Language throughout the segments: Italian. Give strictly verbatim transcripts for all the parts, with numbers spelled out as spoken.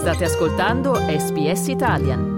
State ascoltando S B S Italian.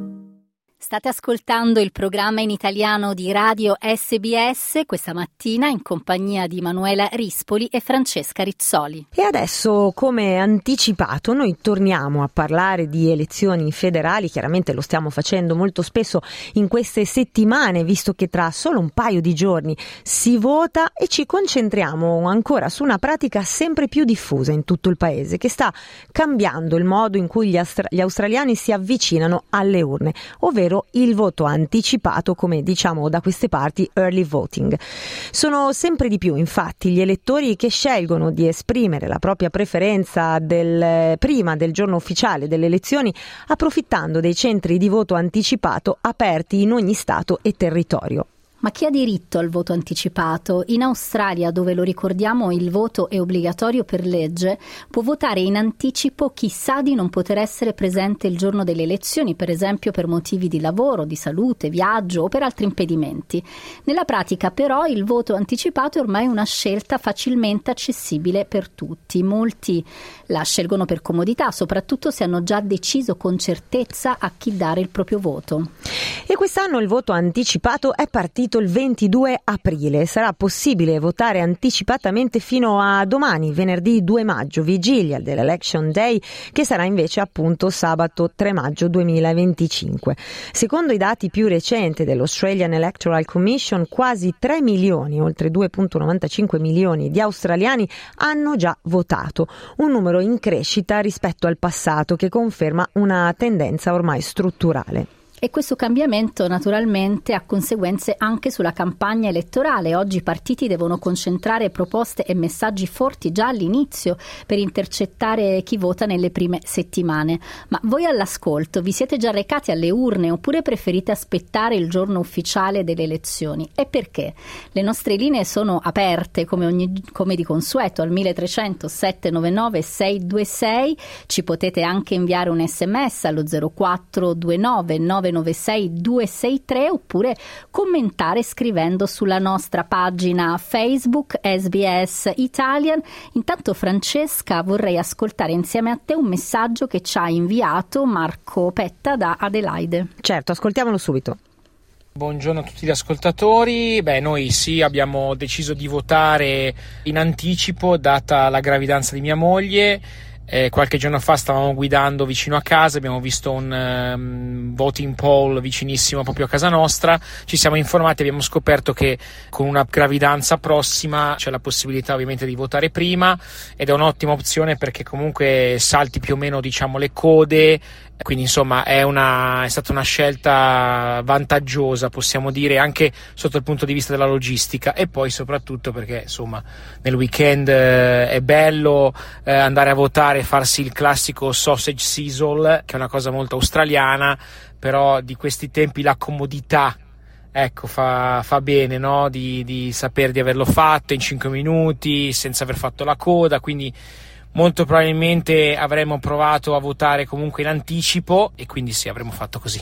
State ascoltando il programma in italiano di Radio S B S questa mattina in compagnia di Manuela Rispoli e Francesca Rizzoli. E adesso, come anticipato, noi torniamo a parlare di elezioni federali. Chiaramente lo stiamo facendo molto spesso in queste settimane, visto che tra solo un paio di giorni si vota, e ci concentriamo ancora su una pratica sempre più diffusa in tutto il paese, che sta cambiando il modo in cui gli, astra- gli australiani si avvicinano alle urne, ovvero il voto anticipato, come diciamo da queste parti early voting. Sono sempre di più infatti gli elettori che scelgono di esprimere la propria preferenza del, prima del giorno ufficiale delle elezioni, approfittando dei centri di voto anticipato aperti in ogni stato e territorio. Ma chi ha diritto al voto anticipato? In Australia, dove, lo ricordiamo, il voto è obbligatorio per legge, può votare in anticipo chi sa di non poter essere presente il giorno delle elezioni, per esempio per motivi di lavoro, di salute, viaggio o per altri impedimenti. Nella pratica, però, il voto anticipato è ormai una scelta facilmente accessibile per tutti. Molti la scelgono per comodità, soprattutto se hanno già deciso con certezza a chi dare il proprio voto. E quest'anno il voto anticipato è partito il ventidue aprile. Sarà possibile votare anticipatamente fino a domani, venerdì due maggio, vigilia dell'Election Day, che sarà invece appunto sabato tre maggio duemilaventicinque. Secondo i dati più recenti dell'Australian Electoral Commission, quasi tre milioni, oltre due virgola novantacinque milioni di australiani hanno già votato, un numero in crescita rispetto al passato che conferma una tendenza ormai strutturale. E questo cambiamento naturalmente ha conseguenze anche sulla campagna elettorale. Oggi i partiti devono concentrare proposte e messaggi forti già all'inizio per intercettare chi vota nelle prime settimane. Ma voi all'ascolto vi siete già recati alle urne oppure preferite aspettare il giorno ufficiale delle elezioni? E perché? Le nostre linee sono aperte come, ogni, come di consueto al milletrecento sette nove nove sei due sei. Ci potete anche inviare un sms allo zero quattro due nove nove nove sei due sei tre oppure commentare scrivendo sulla nostra pagina Facebook S B S Italian. Intanto, Francesca, vorrei ascoltare insieme a te un messaggio che ci ha inviato Marco Petta da Adelaide. Certo, ascoltiamolo subito. Buongiorno a tutti gli ascoltatori. Beh, noi sì, abbiamo deciso di votare in anticipo data la gravidanza di mia moglie. Eh, qualche giorno fa stavamo guidando vicino a casa, abbiamo visto un um, voting poll vicinissimo proprio a casa nostra, ci siamo informati e abbiamo scoperto che con una gravidanza prossima c'è la possibilità ovviamente di votare prima, ed è un'ottima opzione perché comunque salti più o meno, diciamo, le code, quindi insomma è, una, è stata una scelta vantaggiosa, possiamo dire, anche sotto il punto di vista della logistica, e poi soprattutto perché insomma nel weekend eh, è bello eh, andare a votare e farsi il classico sausage sizzle, che è una cosa molto australiana, però di questi tempi la comodità, ecco, fa, fa bene, no? Di, di sapere di averlo fatto in cinque minuti senza aver fatto la coda, quindi molto probabilmente avremmo provato a votare comunque in anticipo, e quindi sì, avremmo fatto così.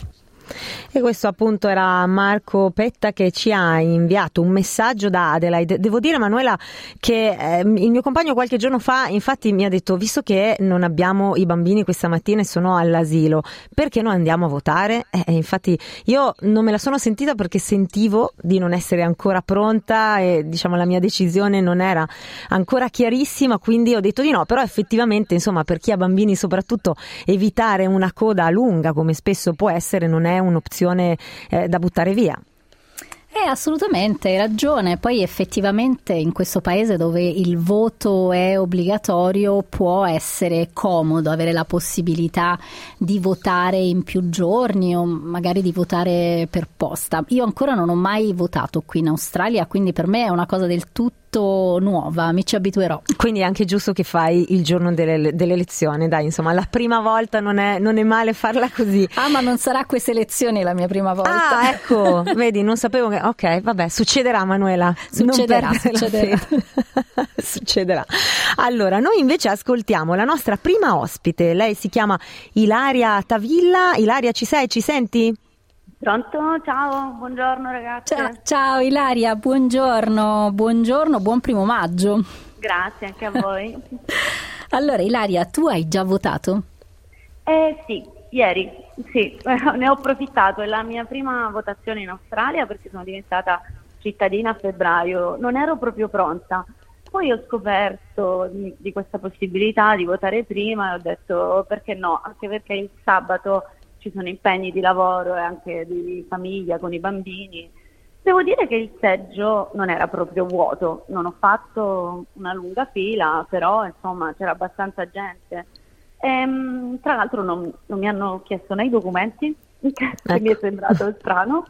E questo appunto era Marco Petta che ci ha inviato un messaggio da Adelaide. Devo dire, Manuela, che eh, il mio compagno qualche giorno fa infatti mi ha detto: visto che non abbiamo i bambini questa mattina e sono all'asilo, perché non andiamo a votare? Eh, infatti io non me la sono sentita perché sentivo di non essere ancora pronta e diciamo la mia decisione non era ancora chiarissima, quindi ho detto di no. Però effettivamente, insomma, per chi ha bambini soprattutto, evitare una coda lunga come spesso può essere non è un'opzione eh, da buttare via. Eh, assolutamente, hai ragione. Poi effettivamente in questo paese dove il voto è obbligatorio può essere comodo avere la possibilità di votare in più giorni o magari di votare per posta. Io ancora non ho mai votato qui in Australia, quindi per me è una cosa del tutto nuova, mi ci abituerò. Quindi è anche giusto che fai il giorno delle, dell'elezione, dai, insomma, la prima volta non è, non è male farla così. Ah, ma non sarà queste elezioni la mia prima volta. Ah, ecco, vedi, non sapevo che... Ok, vabbè, succederà, Manuela. Succederà, succederà. Succederà. Allora, noi invece ascoltiamo la nostra prima ospite. Lei si chiama Ilaria Tavilla. Ilaria, ci sei? Ci senti? Pronto? Ciao, buongiorno ragazzi. Ciao, ciao Ilaria, buongiorno, buongiorno, buon primo maggio. Grazie, anche a voi. Allora Ilaria, tu hai già votato? Eh sì, ieri, sì, ne ho approfittato, è la mia prima votazione in Australia perché sono diventata cittadina a febbraio, non ero proprio pronta. Poi ho scoperto di, di questa possibilità di votare prima e ho detto perché no, anche perché il sabato ci sono impegni di lavoro e anche di famiglia con i bambini. Devo dire che il seggio non era proprio vuoto, non ho fatto una lunga fila, però insomma c'era abbastanza gente. Ehm, tra l'altro non, non mi hanno chiesto né i documenti, che ecco. Mi è sembrato strano,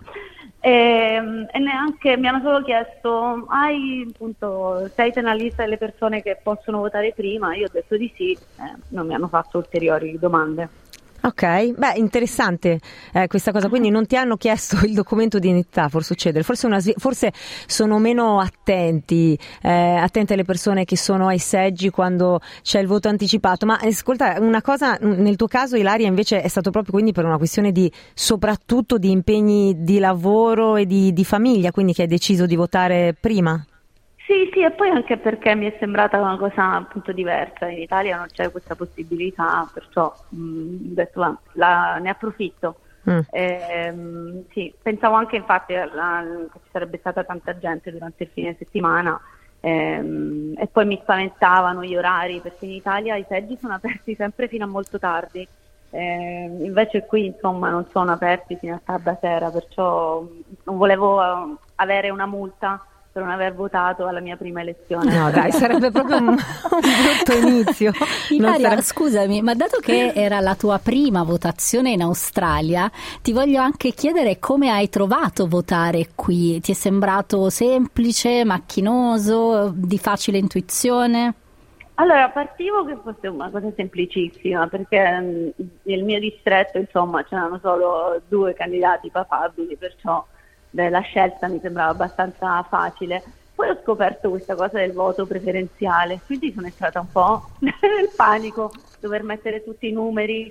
e, e neanche mi hanno solo chiesto hai appunto sei nella lista delle persone che possono votare prima. Io ho detto di sì, eh, non mi hanno fatto ulteriori domande. Ok, beh, interessante eh, questa cosa, quindi non ti hanno chiesto il documento di identità, può succedere, forse, una, forse sono meno attenti, eh, attente le persone che sono ai seggi quando c'è il voto anticipato, ma ascolta, una cosa, nel tuo caso Ilaria invece è stato proprio quindi per una questione di, soprattutto di impegni di lavoro e di, di famiglia, quindi che hai deciso di votare prima? Sì, sì, e poi anche perché mi è sembrata una cosa appunto diversa, in Italia non c'è questa possibilità, perciò mh, ho detto va, la, ne approfitto. Mm. E, mh, sì, pensavo anche infatti alla, che ci sarebbe stata tanta gente durante il fine settimana e, mh, e poi mi spaventavano gli orari perché in Italia i seggi sono aperti sempre fino a molto tardi, e, invece qui insomma non sono aperti fino a tarda sera, perciò non volevo uh, avere una multa per non aver votato alla mia prima elezione. No dai, sarebbe proprio un, un brutto inizio. Ilaria, sarebbe... scusami, ma dato che era la tua prima votazione in Australia, ti voglio anche chiedere come hai trovato votare qui. Ti è sembrato semplice, macchinoso, di facile intuizione? Allora, partivo che fosse una cosa semplicissima, perché nel mio distretto, insomma, c'erano solo due candidati papabili, perciò beh, la scelta mi sembrava abbastanza facile. Poi ho scoperto questa cosa del voto preferenziale, quindi sono entrata un po' nel panico, dover mettere tutti i numeri,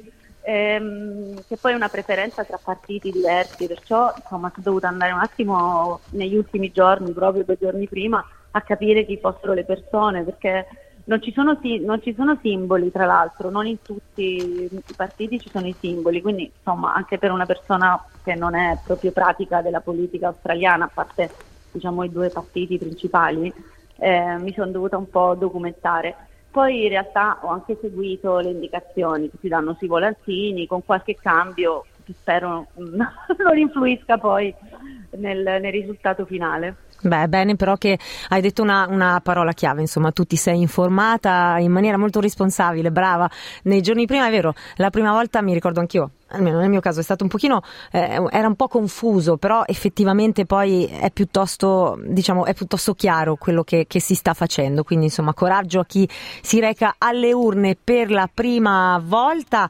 ehm, che poi è una preferenza tra partiti diversi, perciò insomma sono dovuta andare un attimo negli ultimi giorni, proprio due giorni prima, a capire chi fossero le persone, perché non ci sono, non ci sono simboli, tra l'altro, non in tutti i partiti ci sono i simboli, quindi insomma anche per una persona che non è proprio pratica della politica australiana, a parte diciamo i due partiti principali, eh, mi sono dovuta un po' documentare. Poi in realtà ho anche seguito le indicazioni che si danno sui volantini, con qualche cambio che spero non influisca poi nel, nel risultato finale. Beh, bene però che hai detto una, una parola chiave, insomma, tu ti sei informata in maniera molto responsabile, brava. Nei giorni prima, è vero, la prima volta mi ricordo anch'io, almeno nel mio caso è stato un pochino, eh, era un po' confuso, però effettivamente poi è piuttosto, diciamo, è piuttosto chiaro quello che, che si sta facendo, quindi insomma coraggio a chi si reca alle urne per la prima volta.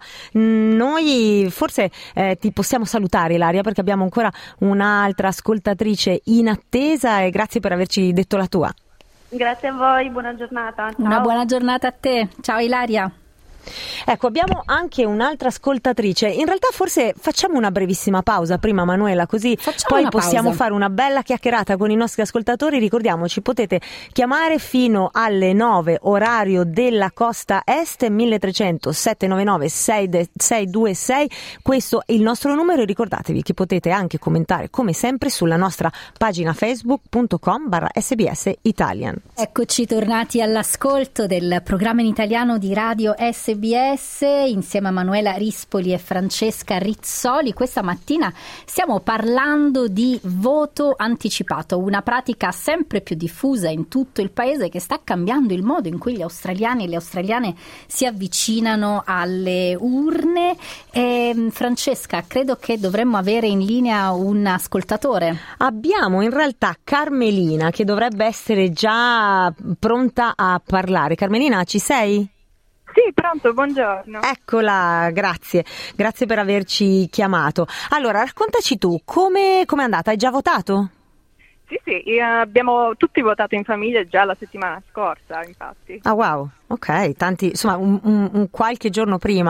Noi forse eh, ti possiamo salutare Ilaria perché abbiamo ancora un'altra ascoltatrice in attesa e grazie per averci detto la tua. Grazie a voi, buona giornata. Ciao. Una buona giornata a te, ciao Ilaria. Ecco, abbiamo anche un'altra ascoltatrice. In realtà forse facciamo una brevissima pausa prima, Manuela, così facciamo poi possiamo fare una bella chiacchierata con i nostri ascoltatori. Ricordiamoci, potete chiamare fino alle nove orario della costa est, milletrecento sette nove nove sei due sei, questo è il nostro numero e ricordatevi che potete anche commentare come sempre sulla nostra pagina facebook punto com barra sbs italian. Eccoci tornati all'ascolto del programma in italiano di radio S B S insieme a Manuela Rispoli e Francesca Rizzoli. Questa mattina stiamo parlando di voto anticipato, una pratica sempre più diffusa in tutto il paese che sta cambiando il modo in cui gli australiani e le australiane si avvicinano alle urne. E, Francesca, credo che dovremmo avere in linea un ascoltatore. Abbiamo in realtà Carmelina che dovrebbe essere già pronta a parlare. Carmelina, ci sei? Sì, pronto, buongiorno. Eccola, grazie, grazie per averci chiamato. Allora, raccontaci tu, come è andata? Hai già votato? Sì, sì, abbiamo tutti votato in famiglia già la settimana scorsa, infatti. Ah, wow, ok, tanti, insomma, un, un, un qualche giorno prima.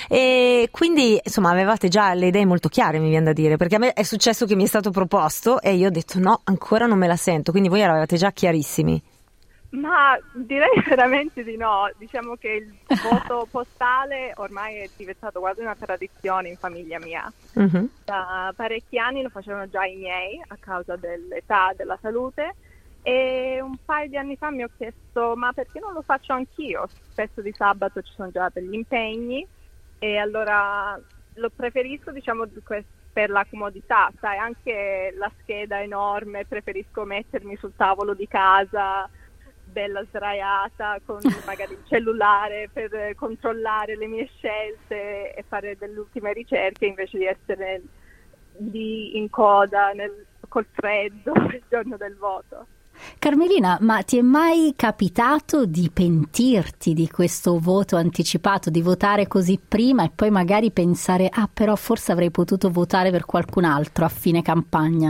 E quindi, insomma, avevate già le idee molto chiare, mi viene da dire, perché a me è successo che mi è stato proposto e io ho detto no, ancora non me la sento, quindi voi eravate già chiarissimi. Ma direi veramente di no, diciamo che il voto postale ormai è diventato quasi una tradizione in famiglia mia. Uh-huh. Da parecchi anni lo facevano già i miei a causa dell'età e della salute, e un paio di anni fa mi ho chiesto ma perché non lo faccio anch'io? Spesso di sabato ci sono già degli impegni e allora lo preferisco, diciamo, per la comodità, sai, anche la scheda enorme, preferisco mettermi sul tavolo di casa bella sdraiata con magari il cellulare per controllare le mie scelte e fare delle ultime ricerche invece di essere lì in coda nel, col freddo il giorno del voto. Carmelina, ma ti è mai capitato di pentirti di questo voto anticipato, di votare così prima e poi magari pensare ah però forse avrei potuto votare per qualcun altro a fine campagna?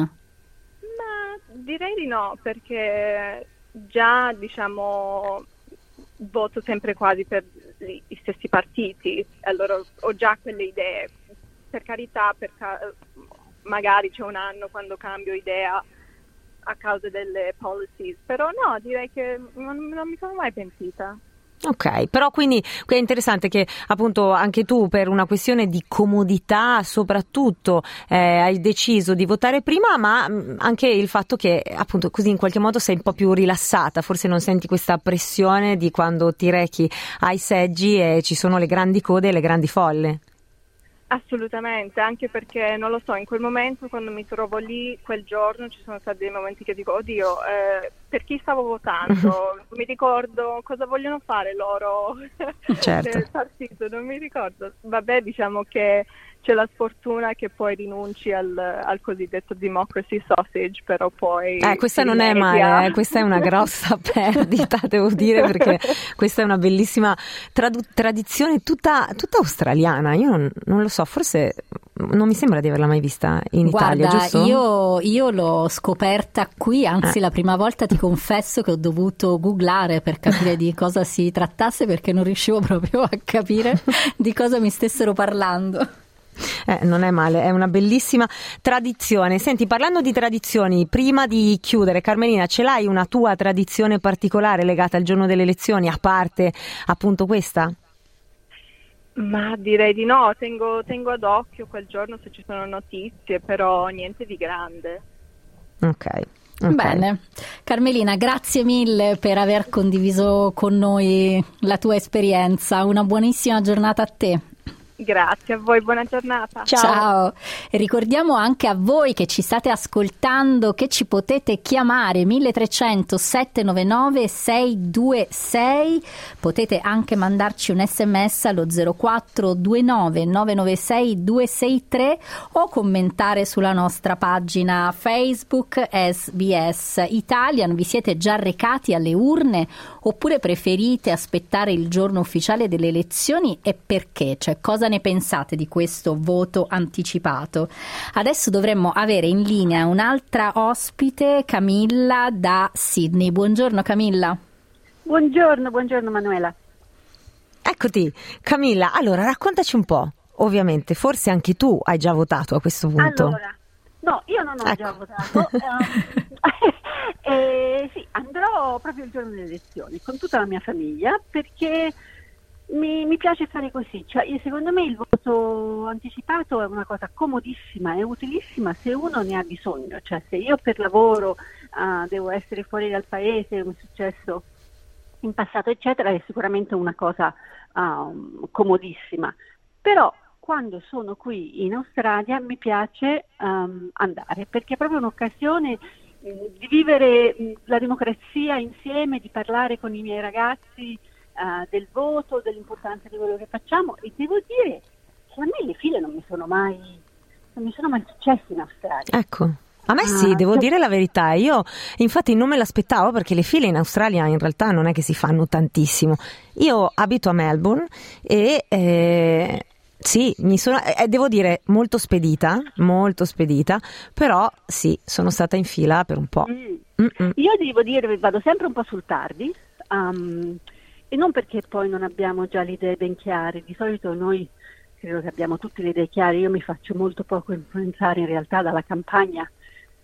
Ma direi di no, perché già diciamo voto sempre quasi per gli stessi partiti, allora ho già quelle idee. Per carità, per ca- magari c'è un anno quando cambio idea a causa delle policies, però no, direi che non, non mi sono mai pentita. Ok, però quindi è interessante che appunto anche tu per una questione di comodità soprattutto eh, hai deciso di votare prima, ma anche il fatto che appunto così in qualche modo sei un po' più rilassata, forse non senti questa pressione di quando ti rechi ai seggi e ci sono le grandi code e le grandi folle. Assolutamente, anche perché non lo so, in quel momento quando mi trovo lì quel giorno ci sono stati dei momenti che dico oddio, eh, per chi stavo votando, mi ricordo cosa vogliono fare loro certo. nel partito, non mi ricordo. Vabbè, diciamo che c'è la sfortuna che poi rinunci al, al cosiddetto democracy sausage, però poi eh, questa non è male, eh, questa è una grossa perdita, devo dire, perché questa è una bellissima tradu- tradizione tutta, tutta australiana. Io non, non lo so, forse non mi sembra di averla mai vista in Guarda, Italia, giusto? Io, io l'ho scoperta qui, anzi eh. la prima volta ti confesso che ho dovuto googlare per capire di cosa si trattasse, perché non riuscivo proprio a capire di cosa mi stessero parlando. Eh, non è male, è una bellissima tradizione. Senti, parlando di tradizioni, prima di chiudere, Carmelina, ce l'hai una tua tradizione particolare legata al giorno delle elezioni, a parte appunto questa? Ma direi di no, tengo, tengo ad occhio quel giorno se ci sono notizie, però niente di grande. Ok. Okay. Bene, Carmelina, grazie mille per aver condiviso con noi la tua esperienza. Una buonissima giornata a te. Grazie a voi, buona giornata. Ciao. Ciao. E ricordiamo anche a voi che ci state ascoltando che ci potete chiamare mille trecento settecentonovantanove seicentoventisei, potete anche mandarci un sms allo zero quattro due nove nove nove sei due sei tre o commentare sulla nostra pagina Facebook S B S Italian. Vi siete già recati alle urne oppure preferite aspettare il giorno ufficiale delle elezioni, e perché? Cioè, cosa ne pensate di questo voto anticipato? Adesso dovremmo avere in linea un'altra ospite, Camilla da Sydney. Buongiorno Camilla. Buongiorno, buongiorno Manuela. Eccoti Camilla, allora raccontaci un po', ovviamente forse anche tu hai già votato a questo punto. Allora, no, io non ho ecco. già votato, um, eh, sì, andrò proprio il giorno delle elezioni con tutta la mia famiglia, perché Mi, mi piace fare così, cioè io, secondo me il voto anticipato è una cosa comodissima e utilissima se uno ne ha bisogno, cioè se io per lavoro uh, devo essere fuori dal paese, come è successo in passato eccetera, è sicuramente una cosa uh, comodissima, però quando sono qui in Australia mi piace um, andare, perché è proprio un'occasione mh, di vivere mh, la democrazia insieme, di parlare con i miei ragazzi Uh, del voto, dell'importanza di quello che facciamo, e devo dire che a me le file non mi sono mai non mi sono mai successe in Australia. Ecco, a me sì, devo uh, dire la verità, io infatti non me l'aspettavo, perché le file in Australia in realtà non è che si fanno tantissimo. Io abito a Melbourne e eh, sì, mi sono, eh, devo dire molto spedita, molto spedita, però sì, sono stata in fila per un po'. Mm. Io devo dire, vado sempre un po' sul tardi, um, e non perché poi non abbiamo già le idee ben chiare. Di solito noi credo che abbiamo tutte le idee chiare, io mi faccio molto poco influenzare in realtà dalla campagna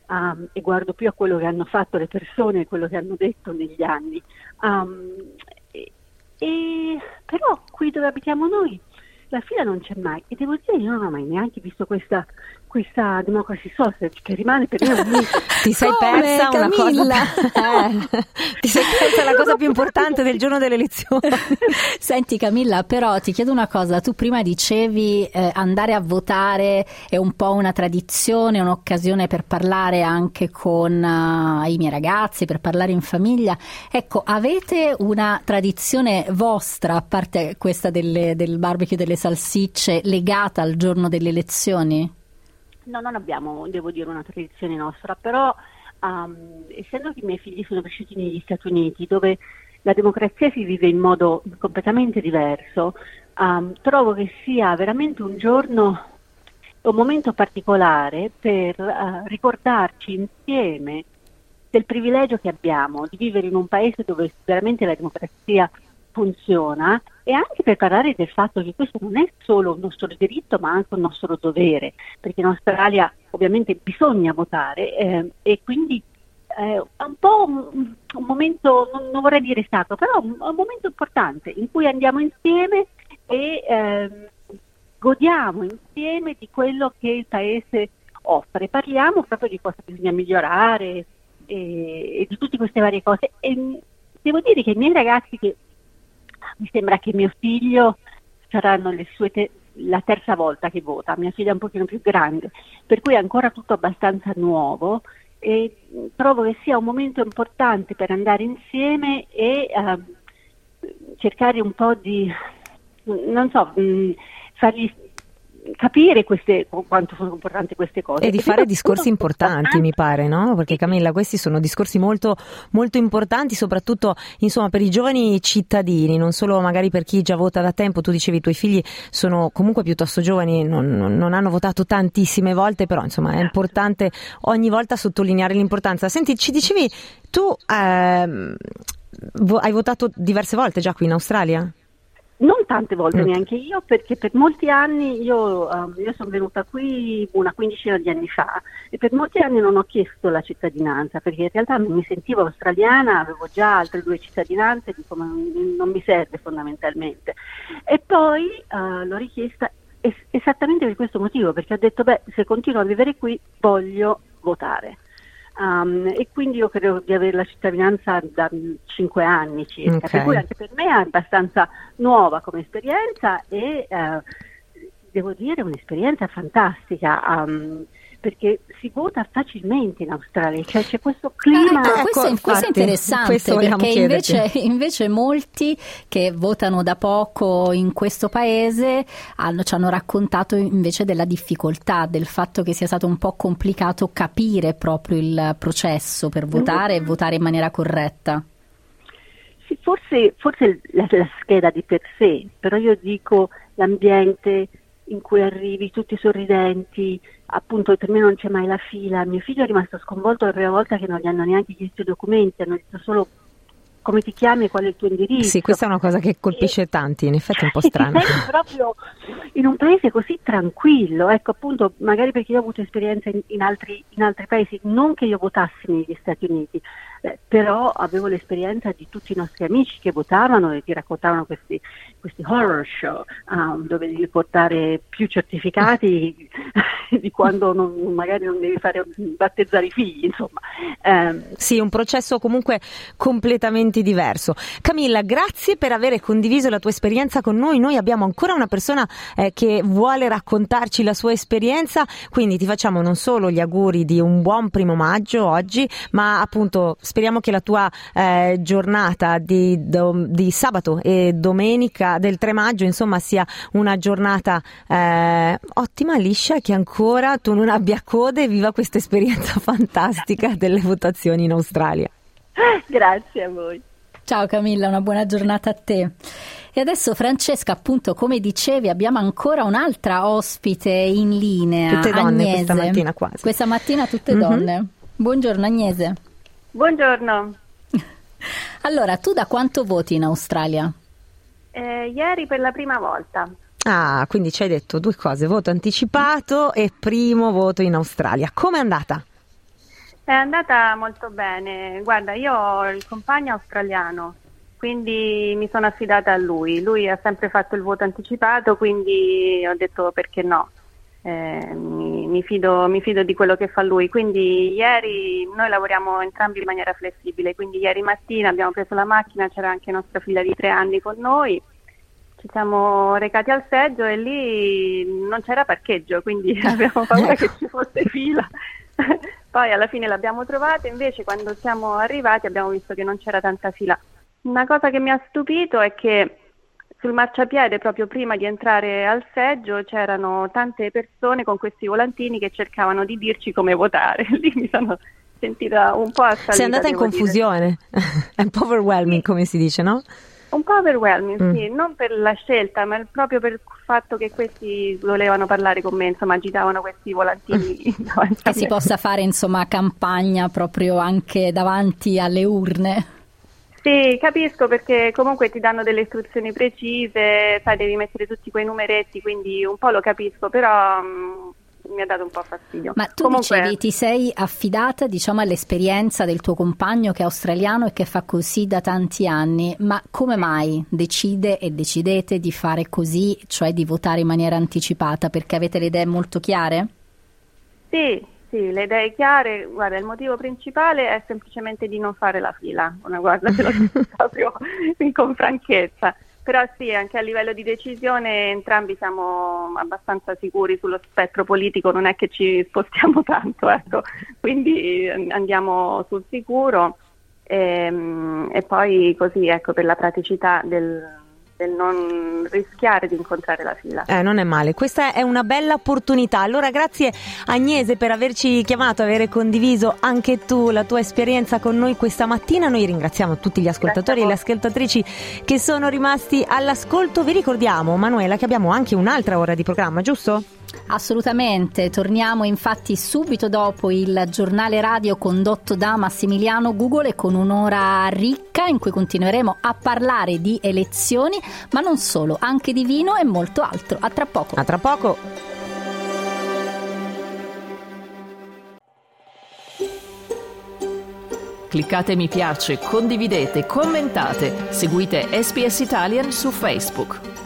um, e guardo più a quello che hanno fatto le persone e quello che hanno detto negli anni. Um, e, e, però qui dove abitiamo noi la fila non c'è mai, e devo dire io non ho mai neanche visto questa questa democracy sausage che rimane per me un mito. Ti sei Come, persa una Camilla? cosa eh, ti sei persa la cosa più importante del giorno delle elezioni. Senti Camilla, però ti chiedo una cosa, tu prima dicevi eh, andare a votare è un po' una tradizione, un'occasione per parlare anche con uh, i miei ragazzi, per parlare in famiglia. Ecco, avete una tradizione vostra, a parte questa delle, del barbecue delle salsicce, legata al giorno delle elezioni? No, non abbiamo, devo dire, una tradizione nostra, però um, essendo che i miei figli sono cresciuti negli Stati Uniti, dove la democrazia si vive in modo completamente diverso, um, trovo che sia veramente un giorno, un momento particolare per uh, ricordarci insieme del privilegio che abbiamo di vivere in un paese dove veramente la democrazia funziona, e anche per parlare del fatto che questo non è solo un nostro diritto ma anche un nostro dovere, perché in Australia ovviamente bisogna votare eh, e quindi eh, è un po' un, un momento, non, non vorrei dire sacro, però un, un momento importante in cui andiamo insieme e eh, godiamo insieme di quello che il paese offre, parliamo proprio di cosa bisogna migliorare e, e di tutte queste varie cose. E devo dire che i miei ragazzi, che mi sembra che mio figlio saranno le sue te- la terza volta che vota, mia figlia è un pochino più grande, per cui è ancora tutto abbastanza nuovo, e trovo che sia un momento importante per andare insieme e uh, cercare un po' di, non so, mh, fargli capire queste, quanto sono importanti queste cose. E di fare discorsi importanti, mi pare, no? Perché Camilla, questi sono discorsi molto, molto importanti, soprattutto insomma per i giovani cittadini, non solo magari per chi già vota da tempo. Tu dicevi i tuoi figli sono comunque piuttosto giovani, non, non hanno votato tantissime volte, però insomma è importante ogni volta sottolineare l'importanza. Senti, ci dicevi, tu ehm, vo- hai votato diverse volte già qui in Australia? Non tante volte, Mm. neanche io, perché per molti anni io, um, io sono venuta qui una quindicina di anni fa e per molti anni non ho chiesto la cittadinanza, perché in realtà mi sentivo australiana, avevo già altre due cittadinanze, dico ma non mi serve fondamentalmente. E poi uh, l'ho richiesta es- esattamente per questo motivo, perché ho detto beh, se continuo a vivere qui voglio votare. Um, e quindi io credo di avere la cittadinanza da cinque anni circa, Okay. per cui anche per me è abbastanza nuova come esperienza e uh, devo dire un'esperienza fantastica, um, perché si vota facilmente in Australia, cioè c'è questo clima. Ah, ecco, Ecco, questo, è- questo è infatti, interessante, questo vogliamo perché chiederti. invece, invece molti che votano da poco in questo paese hanno, ci hanno raccontato invece della difficoltà, del fatto che sia stato un po' complicato capire proprio il processo per votare Mm. e votare in maniera corretta. Sì, forse, forse la, la scheda di per sé, però io dico l'ambiente in cui arrivi tutti sorridenti, appunto per me non c'è mai la fila. Mio figlio è rimasto sconvolto la prima volta che non gli hanno neanche chiesto i documenti, hanno detto solo come ti chiami e qual è il tuo indirizzo. Sì, questa è una cosa che colpisce E- tanti, in effetti è un po' e ti strano. senti proprio in un paese così tranquillo, ecco, appunto, magari perché io ho avuto esperienza in, in altri in altri paesi, non che io votassi negli Stati Uniti, eh, però avevo l'esperienza di tutti i nostri amici che votavano e ti raccontavano questi questi horror show um, dove devi portare più certificati di quando non, magari non devi fare battezzare i figli, insomma. Ehm, Sì, un processo comunque completamente diverso. Camilla, grazie per aver condiviso la tua esperienza con noi. Noi abbiamo ancora una persona eh, che vuole raccontarci la sua esperienza, quindi ti facciamo non solo gli auguri di un buon primo maggio oggi, ma appunto speriamo che la tua eh, giornata di, do, di sabato e domenica del tre maggio insomma sia una giornata eh, ottima, liscia, che ancora tu non abbia code e viva questa esperienza fantastica delle votazioni in Australia. grazie a voi. Ciao Camilla, una buona giornata a te. E adesso Francesca, appunto come dicevi, abbiamo ancora un'altra ospite in linea. Tutte donne Agnese. questa mattina quasi. Questa mattina tutte Mhm. donne. Buongiorno Agnese. Buongiorno. Allora, tu da quanto voti in Australia? Eh, ieri per la prima volta. Ah, quindi ci hai detto due cose, voto anticipato e primo voto in Australia. Com'è andata? È andata molto bene. Guarda, io ho il compagno australiano, quindi mi sono affidata a lui. Lui ha sempre fatto il voto anticipato, quindi ho detto perché no. Eh, mi, mi, fido, mi fido di quello che fa lui. Quindi ieri noi lavoriamo entrambi in maniera flessibile, quindi ieri mattina abbiamo preso la macchina, c'era anche nostra figlia di tre anni con noi, ci siamo recati al seggio e lì non c'era parcheggio, quindi abbiamo paura che ci fosse fila. Poi alla fine l'abbiamo trovata, invece quando siamo arrivati abbiamo visto che non c'era tanta fila. Una cosa che mi ha stupito è che sul marciapiede, proprio prima di entrare al seggio, c'erano tante persone con questi volantini che cercavano di dirci come votare. Lì mi sono sentita un po' assalita. Sei andata in confusione, è un po' overwhelming, sì, come si dice, no? Un po' overwhelming, mm. sì, non per la scelta, ma proprio per il fatto che questi volevano parlare con me, insomma agitavano questi volantini davanti a me. Che si possa fare insomma campagna proprio anche davanti alle urne. Sì, capisco, perché comunque ti danno delle istruzioni precise, sai, devi mettere tutti quei numeretti, quindi un po' lo capisco, però mh, mi ha dato un po' fastidio. Ma tu comunque... dicevi, ti sei affidata, diciamo, all'esperienza del tuo compagno che è australiano e che fa così da tanti anni, ma come mai decide e decidete di fare così, cioè di votare in maniera anticipata? Perché avete le idee molto chiare? Sì. Sì, le idee chiare. Guarda, il motivo principale è semplicemente di non fare la fila, una guarda, te lo dico proprio con franchezza. Però sì, anche a livello di decisione entrambi siamo abbastanza sicuri sullo spettro politico, non è che ci spostiamo tanto, ecco. Quindi andiamo sul sicuro e, e poi così, ecco, per la praticità del... del non rischiare di incontrare la fila. Eh, non è male, questa è una bella opportunità. Allora grazie Agnese per averci chiamato, aver condiviso anche tu la tua esperienza con noi questa mattina. Noi ringraziamo tutti gli ascoltatori e le ascoltatrici che sono rimasti all'ascolto. Vi ricordiamo, Manuela, che abbiamo anche un'altra ora di programma, giusto? Assolutamente, torniamo infatti subito dopo il giornale radio condotto da Massimiliano Gugole con un'ora ricca in cui continueremo a parlare di elezioni, ma non solo, anche di vino e molto altro. A tra poco. A tra poco. Cliccate mi piace, condividete, commentate, seguite S B S Italian su Facebook.